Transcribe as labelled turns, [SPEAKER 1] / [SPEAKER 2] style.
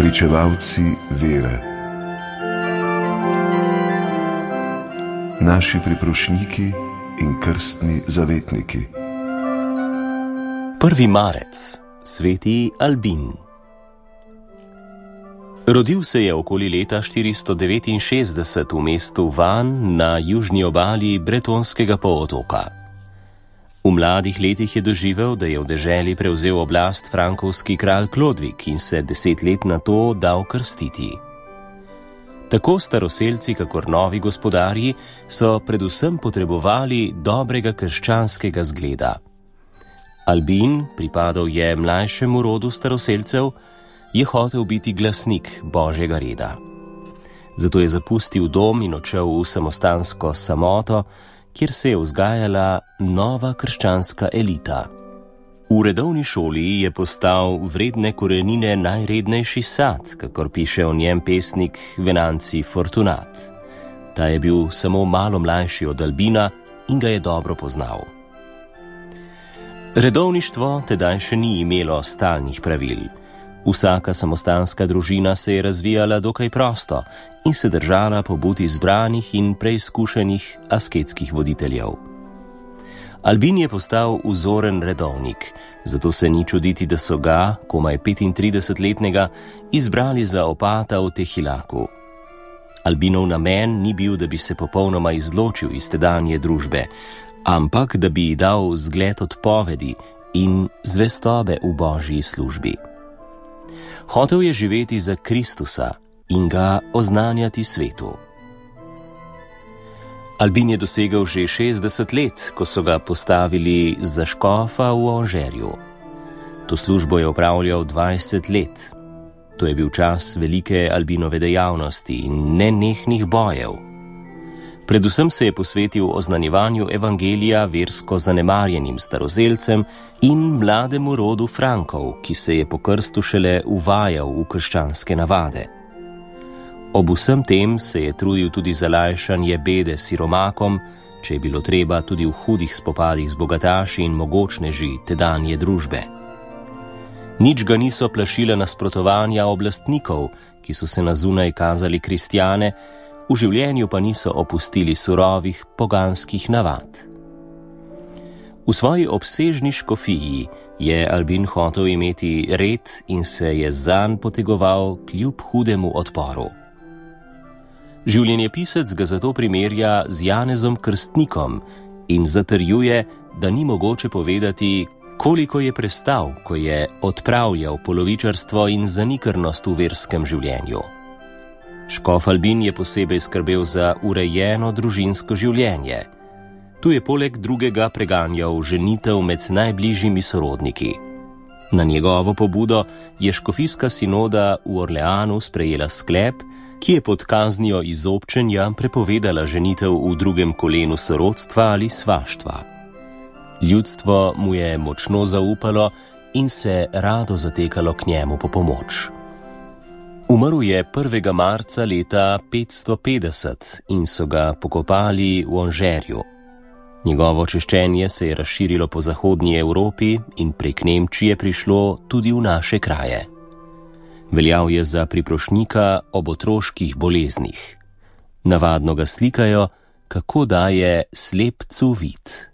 [SPEAKER 1] pričevalci vere, naši priprošniki in krstni zavetniki.
[SPEAKER 2] 1. marec, sveti Albin. Rodil se je okoli leta 469 v mestu Van na južni obali Bretonskega polotoka. V mladih letih je doživel, da je v deželi prevzel oblast frankovski kralj Klodvik in se 10 let na to dal krstiti. Tako staroselci kakor novi gospodarji so predvsem potrebovali dobrega krščanskega zgleda. Albin, pripadal je mlajšemu rodu staroselcev, je hotel biti glasnik Božjega reda. Zato je zapustil dom in odšel v samostansko samoto, kjer se je vzgajala nova krščanska elita. V redovni šoli je postal vredne korenine najrednejši sad, kakor piše o njem pesnik Venanci Fortunat. Ta je bil samo malo mlajši od Albina in ga je dobro poznal. Redovništvo tedaj še ni imelo stalnih pravil. Vsaka samostanska družina se je razvijala dokaj prosto in se držala pobud izbranih in preizkušenih asketskih voditeljev. Albin je postal vzoren redovnik, zato se ni čuditi, da so ga, komaj 35-letnega, izbrali za opata v Tehilaku. Albinov namen ni bil, da bi se popolnoma izločil iz tedanje družbe, ampak da bi dal zgled odpovedi in zvestobe v Božji službi. Hotel je živeti za Kristusa in ga oznanjati svetu. Albin je dosegel že 60 let, ko so ga postavili za škofa v Anžerju. To službo je opravljal 20 let. To je bil čas velike Albinove dejavnosti in nenehnih bojev. Predvsem se je posvetil oznanjevanju evangelija versko zanemarjenim staroselcem in mlademu rodu Frankov, ki se je po krstu šele uvajal v krščanske navade. Ob vsem tem se je trudil tudi za lajšanje bede siromakom, če je bilo treba tudi v hudih spopadih z bogataši in mogočneži tedanje družbe. Nič ga niso plašile nasprotovanja oblastnikov, ki so se na zunaj kazali kristjane, v življenju pa niso opustili surovih poganskih navad. V svoji obsežni škofiji je Albin hotel imeti red in se je zanj potegoval kljub hudemu odporu. Življenjepisec ga zato primerja z Janezom Krstnikom in zatrjuje, da ni mogoče povedati, koliko je prestal, ko je odpravljal polovičarstvo in zanikrnost v verskem življenju. Škof Albin je posebej skrbel za urejeno družinsko življenje. Tu je poleg drugega preganjal ženitev med najbližjimi sorodniki. Na njegovo pobudo je škofijska sinoda v Orleanu sprejela sklep, ki je pod kaznijo izobčenja prepovedala ženitev v drugem kolenu sorodstva ali svaštva. Ljudstvo mu je močno zaupalo in se rado zatekalo k njemu po pomoč. Umrl je 1. marca leta 550 in so ga pokopali v Anžerju. Njegovo češčenje se je razširilo po zahodnji Evropi in prek Nemčije prišlo tudi v naše kraje. Veljal je za priprošnika ob otroških boleznih. Navadno ga slikajo, kako daje slepcu vid.